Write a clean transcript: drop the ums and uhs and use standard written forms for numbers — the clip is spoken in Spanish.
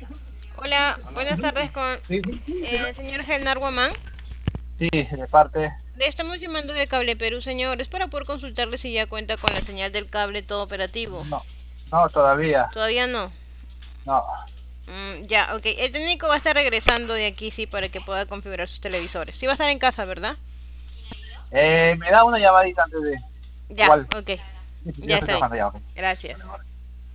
Hola, buenas tardes con Sí, el señor Gelnar Guamán. sí, de parte. Le estamos llamando de Cable Perú, señor. Es para poder consultarle si ya cuenta con la señal del cable todo operativo. No, no, todavía. Todavía no. No. Ya, ok. El técnico va a estar regresando de aquí, sí, para que pueda configurar sus televisores. Sí va a estar en casa, ¿verdad? Me da una llamadita antes de. Ya, Igual, ok. sí, sí, yo Ya estoy está bien. trabajando ya, ok. Gracias. Vale, vale.